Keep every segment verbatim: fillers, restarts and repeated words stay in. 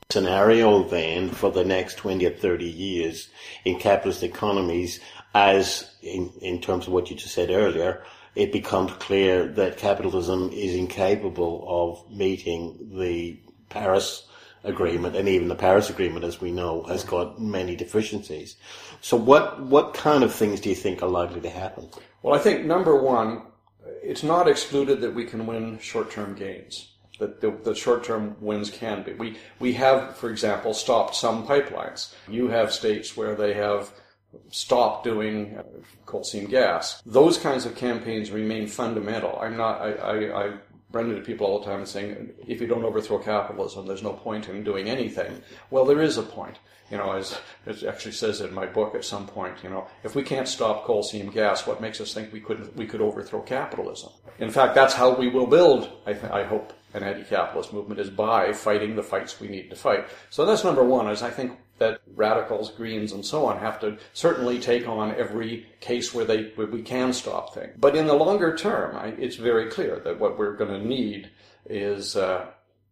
scenario then for the next twenty or thirty years in capitalist economies as, in, in terms of what you just said earlier, it becomes clear that capitalism is incapable of meeting the Paris Agreement, and even the Paris Agreement, as we know, has got many deficiencies. So what what kind of things do you think are likely to happen? Well, I think, number one, it's not excluded that we can win short-term gains, that the, the short-term wins can be. We, we have, for example, stopped some pipelines. You have states where they have stopped doing coal seam gas. Those kinds of campaigns remain fundamental. I'm not, I, I, I run into people all the time saying, if you don't overthrow capitalism, there's no point in doing anything. Well, there is a point. You know, as it actually says in my book at some point, you know, if we can't stop coal seam gas, what makes us think we could we could overthrow capitalism? In fact, that's how we will build, I, th- I hope, an anti-capitalist movement, is by fighting the fights we need to fight. So that's number one, is I think that radicals, Greens, and so on have to certainly take on every case where they where we can stop things. But in the longer term, I, it's very clear that what we're going to need is uh,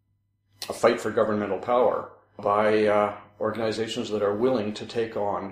a fight for governmental power by uh, organizations that are willing to take on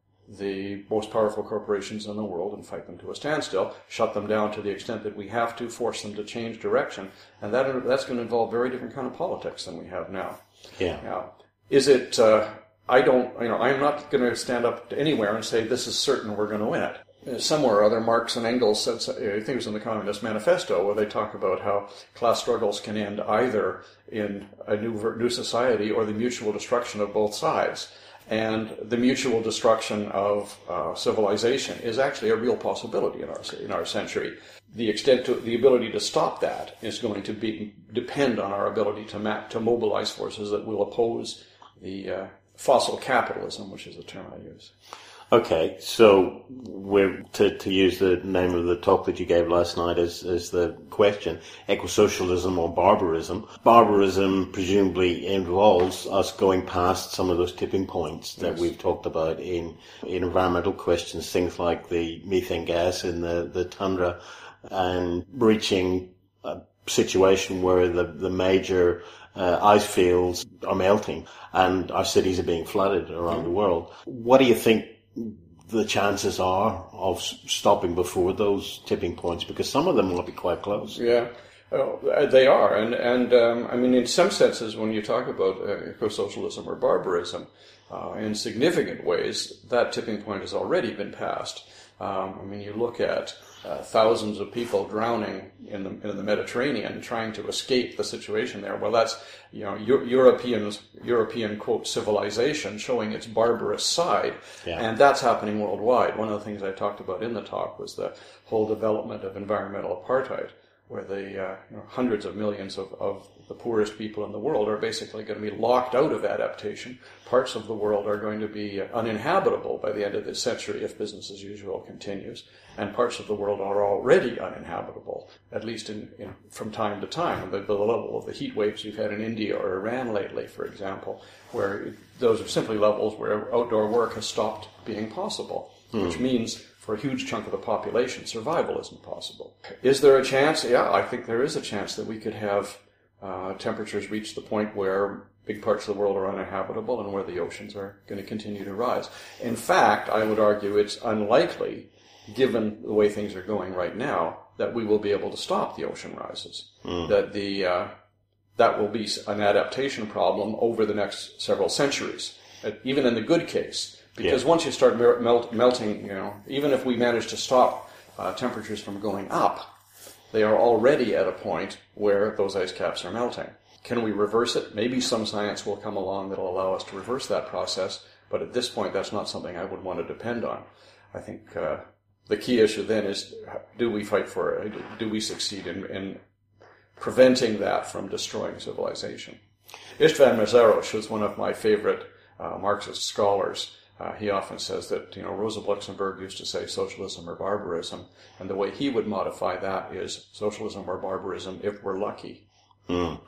the most powerful corporations in the world and fight them to a standstill, shut them down to the extent that we have to, force them to change direction, and that that's going to involve very different kind of politics than we have now. Yeah. Now, is it? Uh, I don't. You know, I'm not going to stand up to anywhere and say this is certain we're going to win it. Somewhere or other, Marx and Engels said, I think it was in the Communist Manifesto, where they talk about how class struggles can end either in a new new society or the mutual destruction of both sides. And the mutual destruction of uh, civilization is actually a real possibility in our in our century. The extent to the ability to stop that is going to be depend on our ability to map, to mobilize forces that will oppose the uh, fossil capitalism, which is the term I use. Okay, so we're to, to use the name of the talk that you gave last night as, as the question, eco-socialism or barbarism. Barbarism presumably involves us going past some of those tipping points that yes. we've talked about in, in environmental questions, things like the methane gas in the, the tundra, and reaching a situation where the, the major uh, ice fields are melting and our cities are being flooded around mm-hmm. the world. What do you think the chances are of stopping before those tipping points? Because some of them will be quite close. Yeah, oh, they are. And, and um, I mean, in some senses, when you talk about uh, eco-socialism or barbarism, uh, in significant ways, that tipping point has already been passed. Um, I mean, you look at uh, thousands of people drowning in the in the Mediterranean trying to escape the situation there. Well, that's, you know, Euro- Europeans, European, quote, civilization showing its barbarous side. Yeah. And that's happening worldwide. One of the things I talked about in the talk was the whole development of environmental apartheid, where the uh, you know, hundreds of millions of, of the poorest people in the world are basically going to be locked out of adaptation. Parts of the world are going to be uninhabitable by the end of this century if business as usual continues. And parts of the world are already uninhabitable, at least in, in from time to time. The, the level of the heat waves we've had in India or Iran lately, for example, where those are simply levels where outdoor work has stopped being possible, hmm. which means for a huge chunk of the population, survival isn't possible. Is there a chance? Yeah, I think there is a chance that we could have uh, temperatures reach the point where big parts of the world are uninhabitable and where the oceans are going to continue to rise. In fact, I would argue it's unlikely, given the way things are going right now, that we will be able to stop the ocean rises. Mm. That the uh, that will be an adaptation problem over the next several centuries, even in the good case. Because yeah. once you start melt, melting, you know, even if we manage to stop uh, temperatures from going up, they are already at a point where those ice caps are melting. Can we reverse it? Maybe some science will come along that will allow us to reverse that process, but at this point that's not something I would want to depend on. I think uh, the key issue then is, do we fight for it? Do we succeed in, in preventing that from destroying civilization? Istvan Mészáros was one of my favorite uh, Marxist scholars. Uh, he often says that, you know, Rosa Luxemburg used to say socialism or barbarism, and the way he would modify that is socialism or barbarism if we're lucky. Mm.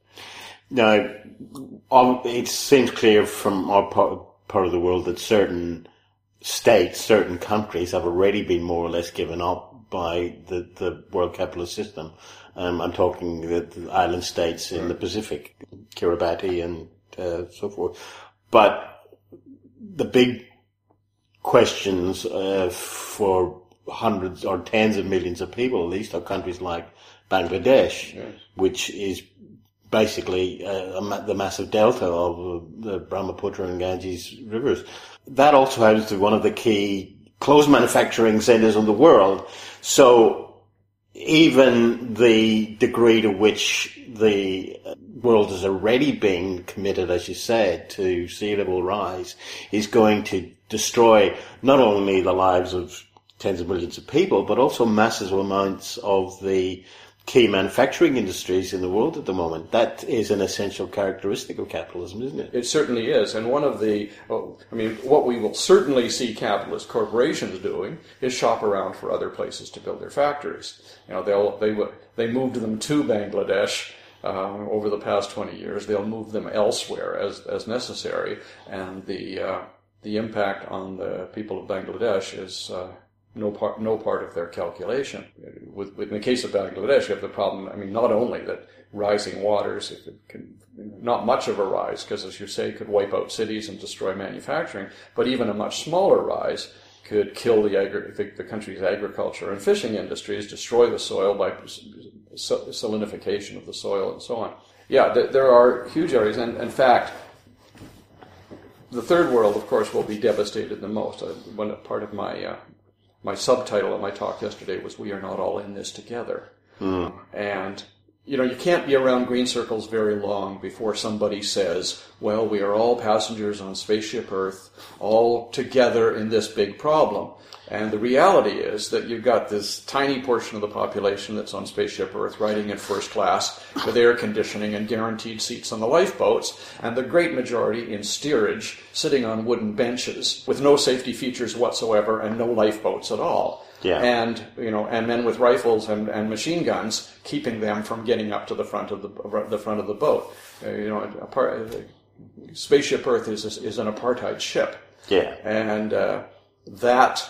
Now, um, it seems clear from our part, part of the world that certain states, certain countries have already been more or less given up by the, the world capitalist system. Um, I'm talking the, the island states in the Pacific, Kiribati and uh, so forth. But the big questions uh, for hundreds or tens of millions of people, at least, are countries like Bangladesh, yes. which is basically uh, a ma- the massive delta of uh, the Brahmaputra and Ganges rivers. That also happens to be one of the key clothes manufacturing centers in the world. So even the degree to which the world has already been committed, as you said, to sea level rise is going to destroy not only the lives of tens of millions of people, but also massive amounts of the key manufacturing industries in the world at the moment. That is an essential characteristic of capitalism, isn't it? It certainly is. And one of the, well, I mean, what we will certainly see capitalist corporations doing is shop around for other places to build their factories. You know, they'll, they they moved them to Bangladesh uh, over the past twenty years. They'll move them elsewhere as as necessary. And the uh, the impact on the people of Bangladesh is Uh, No part, no part of their calculation. With, with, in the case of Bangladesh, you have the problem, I mean, not only that rising waters, if it can, not much of a rise, because as you say, could wipe out cities and destroy manufacturing, but even a much smaller rise could kill the, agri- the, the country's agriculture and fishing industries, destroy the soil by salinification of the soil and so on. Yeah, th- there are huge areas, and in fact, the third world, of course, will be devastated the most. Uh, one part of my uh, My subtitle of my talk yesterday was "We Are Not All in This Together." Mm. And, you know, you can't be around green circles very long before somebody says, well, we are all passengers on Spaceship Earth, all together in this big problem. And the reality is that you've got this tiny portion of the population that's on Spaceship Earth riding in first class with air conditioning and guaranteed seats on the lifeboats, and the great majority in steerage sitting on wooden benches with no safety features whatsoever and no lifeboats at all. Yeah. And, you know, and men with rifles and, and machine guns keeping them from getting up to the front of the the front of the boat. Uh, you know, apart, uh, Spaceship Earth is is an apartheid ship. Yeah. And uh, that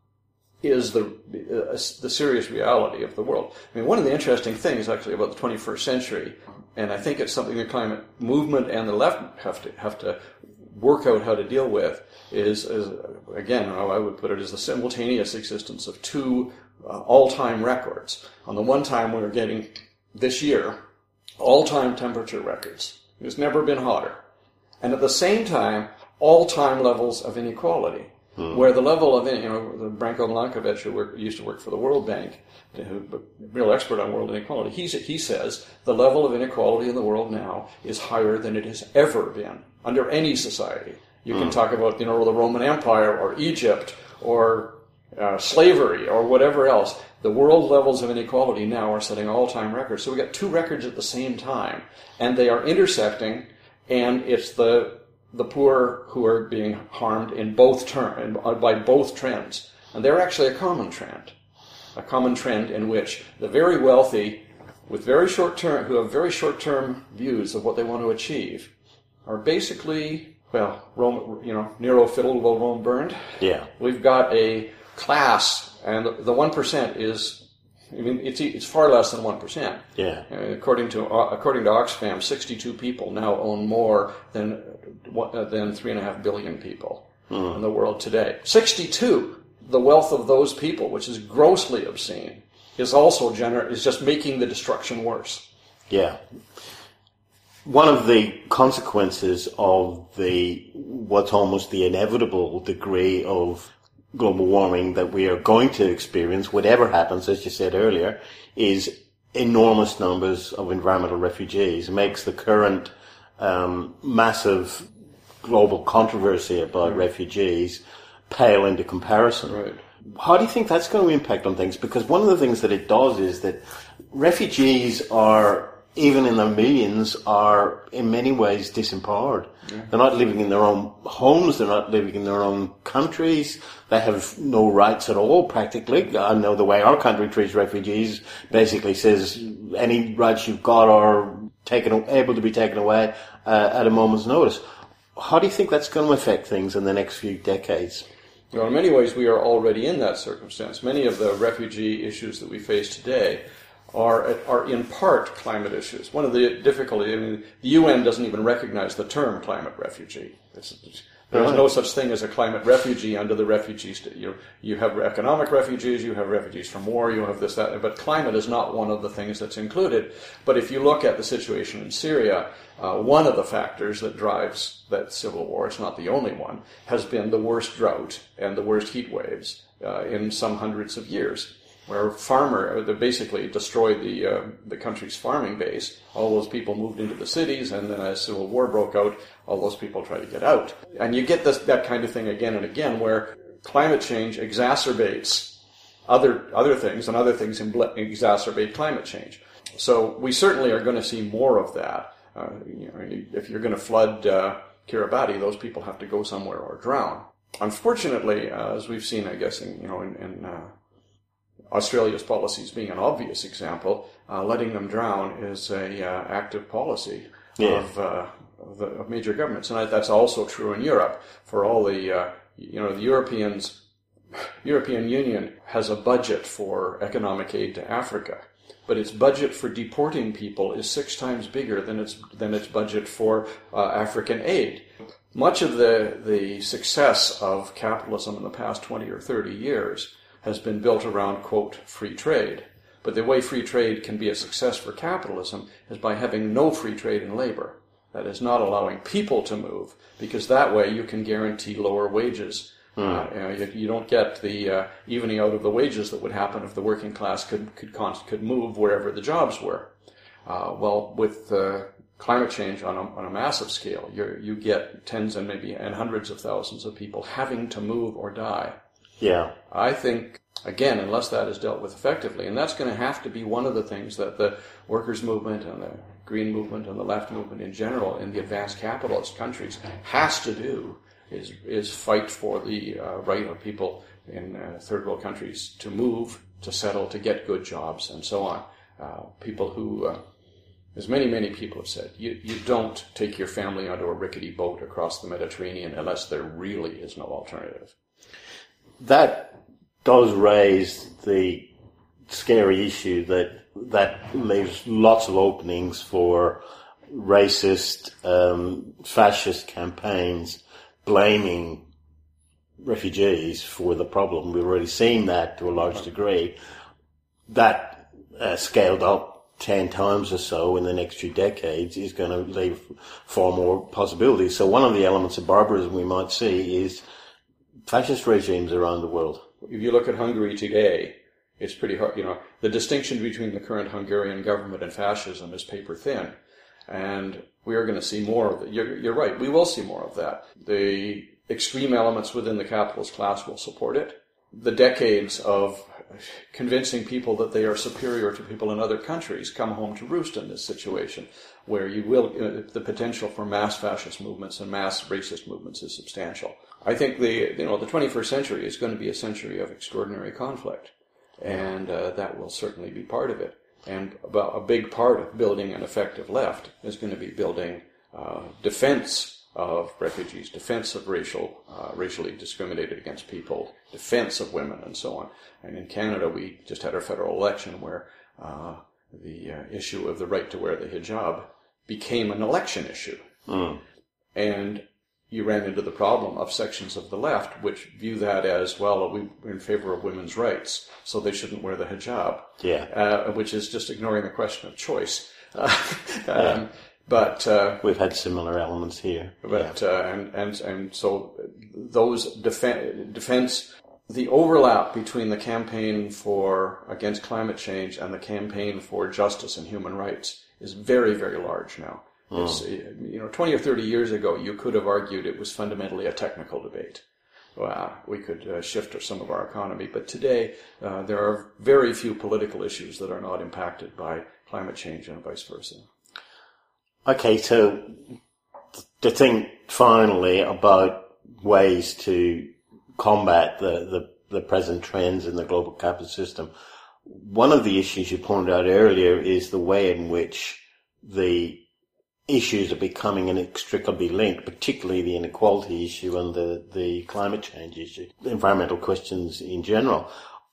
is the uh, the serious reality of the world. I mean, one of the interesting things actually about the twenty-first century, and I think it's something the climate movement and the left have to have to work out how to deal with, is, is again, how I would put it, is the simultaneous existence of two uh, all-time records. On the one time, we're getting this year all-time temperature records. It's never been hotter, and at the same time, all-time levels of inequality. Hmm. Where the level of, you know, Branko Milankovic, who work, used to work for the World Bank, who, a real expert on world inequality, he, he says the level of inequality in the world now is higher than it has ever been under any society. You hmm. can talk about, you know, the Roman Empire or Egypt or uh, slavery or whatever else. The world levels of inequality now are setting all-time records. So we got two records at the same time, and they are intersecting, and it's the the poor who are being harmed in both term, by both trends. And they're actually a common trend. A common trend in which the very wealthy, with very short term, who have very short-term views of what they want to achieve, are basically, well, Rome, you know, Nero fiddled while Rome burned. Yeah. We've got a class, and the one percent is, I mean, it's it's far less than one percent. Yeah. Uh, according to uh, according to Oxfam, sixty-two people now own more than uh, than three and a half billion people mm. in the world today. sixty-two. The wealth of those people, which is grossly obscene, is also gener- is just making the destruction worse. Yeah. One of the consequences of the what's almost the inevitable degree of global warming that we are going to experience, whatever happens, as you said earlier, is enormous numbers of environmental refugees. It makes the current um, massive global controversy about mm. refugees pale into comparison. Right. How do you think that's going to impact on things? Because one of the things that it does is that refugees are, even in their millions, are in many ways disempowered. Yeah. They're not living in their own homes, they're not living in their own countries, they have no rights at all practically. I know the way our country treats refugees basically says any rights you've got are taken, able to be taken away uh, at a moment's notice. How do you think that's going to affect things in the next few decades? Well, in many ways we are already in that circumstance. Many of the refugee issues that we face today are are in part climate issues. One of the difficulties, I mean, the U N doesn't even recognize the term climate refugee. It's, it's, there's no such thing as a climate refugee under the refugees. You you have economic refugees, you have refugees from war, you have this, that, but climate is not one of the things that's included. But if you look at the situation in Syria, uh, one of the factors that drives that civil war, it's not the only one, has been the worst drought and the worst heat waves uh, in some hundreds of years, where farmer, they basically destroyed the uh, the country's farming base. All those people moved into the cities, and then as civil war broke out, all those people tried to get out. And you get this that kind of thing again and again, where climate change exacerbates other other things, and other things exacerbate climate change. So we certainly are going to see more of that. Uh, you know, if you're going to flood uh, Kiribati, those people have to go somewhere or drown. Unfortunately, uh, as we've seen, I guess, in, you know, in, in uh, Australia's policies being an obvious example, uh, letting them drown is a uh, active policy yeah. of, uh, of, the, of major governments, and that's also true in Europe. For all the uh, you know the Europeans, European Union has a budget for economic aid to Africa, but its budget for deporting people is six times bigger than its than its budget for uh, African aid. Much of the the success of capitalism in the past twenty or thirty years has been built around, quote, free trade. But the way free trade can be a success for capitalism is by having no free trade in labor. That is, not allowing people to move, because that way you can guarantee lower wages. Hmm. Uh, you, know, you, you don't get the uh, evening out of the wages that would happen if the working class could could could move wherever the jobs were. Uh, well, with uh, climate change on a, on a massive scale, you you get tens and maybe and hundreds of thousands of people having to move or die. Yeah. I think, again, unless that is dealt with effectively, and that's going to have to be one of the things that the workers' movement and the green movement and the left movement in general in the advanced capitalist countries has to do, is is fight for the uh, right of people in uh, third world countries to move, to settle, to get good jobs, and so on. Uh, people who, uh, as many, many people have said, you, you don't take your family onto a rickety boat across the Mediterranean unless there really is no alternative. That does raise the scary issue that that leaves lots of openings for racist, um, fascist campaigns blaming refugees for the problem. We've already seen that to a large degree. That uh, scaled up ten times or so in the next few decades is going to leave far more possibilities. So one of the elements of barbarism we might see is fascist regimes around the world. If you look at Hungary today, it's pretty hard. You know, the distinction between the current Hungarian government and fascism is paper thin, and we are going to see more of it. You're, you're right. We will see more of that. The extreme elements within the capitalist class will support it. The decades of convincing people that they are superior to people in other countries come home to roost in this situation, where you will uh, the potential for mass fascist movements and mass racist movements is substantial. I think the you know the twenty-first century is going to be a century of extraordinary conflict, and uh, that will certainly be part of it. And about a big part of building an effective left is going to be building uh, defense of refugees, defense of racial, uh, racially discriminated against people, defense of women, and so on. And in Canada, we just had our federal election where uh, the uh, issue of the right to wear the hijab became an election issue. Mm. And you ran into the problem of sections of the left which view that as, well, we're in favor of women's rights, so they shouldn't wear the hijab. Yeah. Uh, which is just ignoring the question of choice. Uh, um, yeah. But uh, we've had similar elements here. But yeah. uh, and and and so those defen- defense, the overlap between the campaign for against climate change and the campaign for justice and human rights is very, very large now. Mm. It's, you know, twenty or thirty years ago, you could have argued it was fundamentally a technical debate. Well, we could uh, shift some of our economy, but today uh, there are very few political issues that are not impacted by climate change and vice versa. Okay, so to think finally about ways to combat the, the, the present trends in the global capitalist system, one of the issues you pointed out earlier is the way in which the issues are becoming inextricably linked, particularly the inequality issue and the, the climate change issue, the environmental questions in general.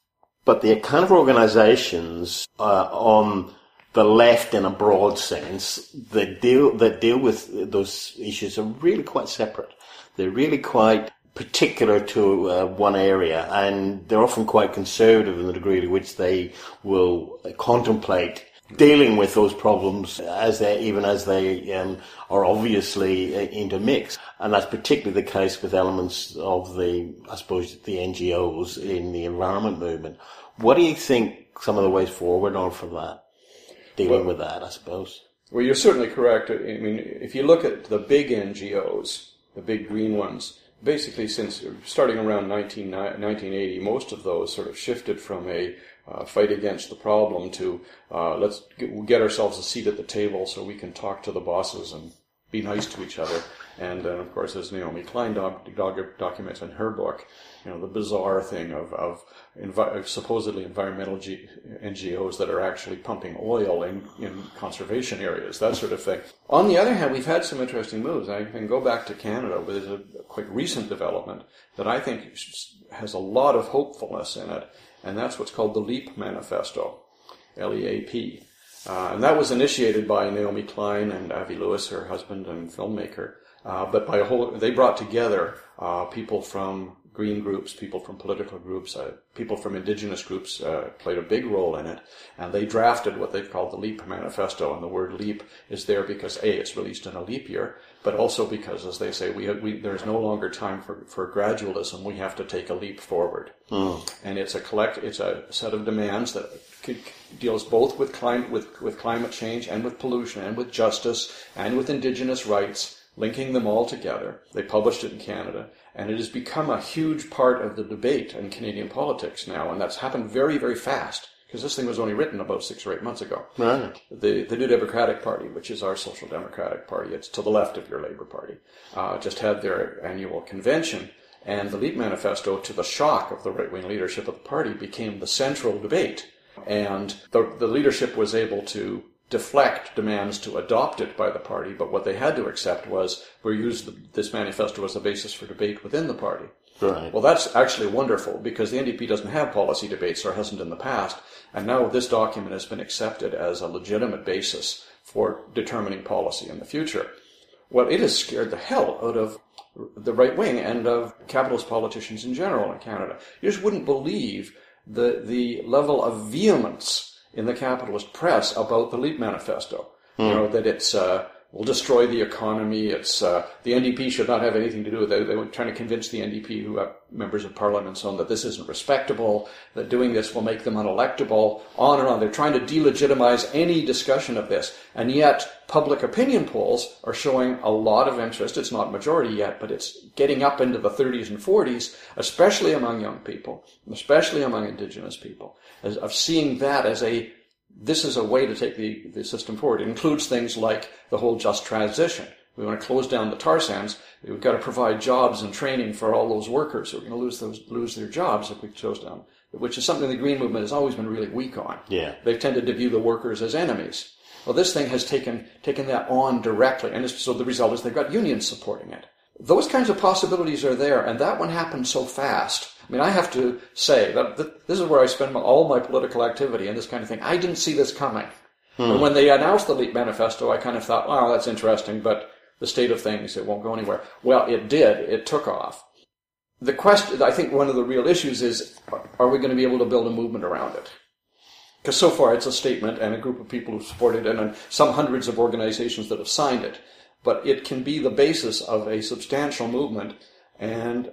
But the kind of organizations uh, on the left in a broad sense that deal that deal with those issues are really quite separate. They're really quite particular to uh, one area, and they're often quite conservative in the degree to which they will contemplate dealing with those problems as they, even as they um, are obviously uh, intermixed. And that's particularly the case with elements of the, I suppose, the N G Os in the environment movement. What do you think some of the ways forward are for that, dealing well, with that, I suppose? Well, you're certainly correct. I mean, if you look at the big N G Os, the big green ones, basically since starting around nineteen eighty, most of those sort of shifted from a uh, fight against the problem to uh, let's get, get ourselves a seat at the table so we can talk to the bosses and be nice to each other. And then, of course, as Naomi Klein doc, doc, documents in her book, you know, the bizarre thing of, of, envi- of supposedly environmental G- N G Os that are actually pumping oil in, in conservation areas, that sort of thing. On the other hand, we've had some interesting moves. I can go back to Canada, where there's a quite recent development that I think has a lot of hopefulness in it, and that's what's called the LEAP Manifesto, L E A P. Uh, and that was initiated by Naomi Klein and Avi Lewis, her husband and filmmaker. Uh, but by a whole, they brought together uh, people from green groups, people from political groups, uh, people from indigenous groups uh, played a big role in it, and they drafted what they've called the LEAP Manifesto. And the word LEAP is there because A, it's released in a leap year, but also because, as they say, we, have, we there's no longer time for, for gradualism. We have to take a leap forward. Mm. And it's a collect, it's a set of demands that could, deals both with climate, with, with climate change and with pollution and with justice and with indigenous rights, linking them all together. They published it in Canada, and it has become a huge part of the debate in Canadian politics now, and that's happened very, very fast, because this thing was only written about six or eight months ago. Right. The, the New Democratic Party, which is our Social Democratic Party, it's to the left of your Labour Party, uh, just had their annual convention, and the LEAP Manifesto, to the shock of the right-wing leadership of the party, became the central debate, and the, the leadership was able to deflect demands to adopt it by the party, but what they had to accept was we use the, this manifesto as a basis for debate within the party. Right. Well, that's actually wonderful, because the N D P doesn't have policy debates, or hasn't in the past, and now this document has been accepted as a legitimate basis for determining policy in the future. Well, it has scared the hell out of the right wing and of capitalist politicians in general in Canada. You just wouldn't believe the the level of vehemence in the capitalist press about the LEAP Manifesto. Mm. You know, that it's, uh, will destroy the economy, it's, uh, the N D P should not have anything to do with it. They were trying to convince the N D P, who have members of parliament and so on, that this isn't respectable, that doing this will make them unelectable, on and on. They're trying to delegitimize any discussion of this. And yet, public opinion polls are showing a lot of interest. It's not majority yet, but it's getting up into the thirties and forties, especially among young people, especially among indigenous people, as, of seeing that as a, this is a way to take the, the system forward. It includes things like the whole just transition. We want to close down the tar sands. We've got to provide jobs and training for all those workers who are going to lose those, lose their jobs if we close down, which is something the Green Movement has always been really weak on. Yeah. They've tended to view the workers as enemies. Well, this thing has taken taken that on directly, and so the result is they've got unions supporting it. Those kinds of possibilities are there, and that one happened so fast. I mean, I have to say that this is where I spend all my political activity and this kind of thing. I didn't see this coming. Hmm. And when they announced the LEAP Manifesto, I kind of thought, oh, that's interesting, but the state of things, it won't go anywhere. Well, it did. It took off. The question, I think one of the real issues is, are we going to be able to build a movement around it? Because so far it's a statement and a group of people who support it and some hundreds of organizations that have signed it. But it can be the basis of a substantial movement, and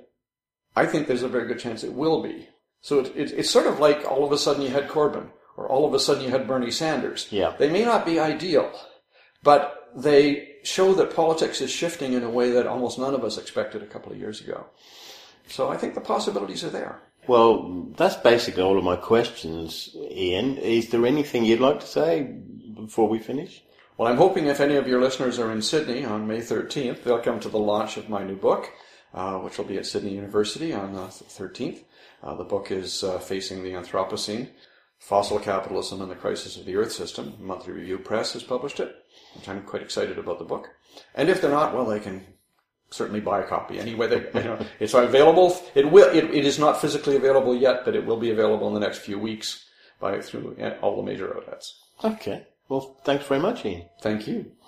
I think there's a very good chance it will be. So it, it, it's sort of like all of a sudden you had Corbyn, or all of a sudden you had Bernie Sanders. Yeah. They may not be ideal, but they show that politics is shifting in a way that almost none of us expected a couple of years ago. So I think the possibilities are there. Well, that's basically all of my questions, Ian. Is there anything you'd like to say before we finish? Well, I'm hoping if any of your listeners are in Sydney on May thirteenth, they'll come to the launch of my new book, uh, which will be at Sydney University on the thirteenth. Uh, the book is uh, Facing the Anthropocene, Fossil Capitalism and the Crisis of the Earth System. Monthly Review Press has published it, which I'm quite excited about the book. And if they're not, well, they can certainly buy a copy. Anyway, they, you know, it's available. It will. It, it is not physically available yet, but it will be available in the next few weeks by through all the major outlets. Okay. Well, thanks very much, Ian. Thank you.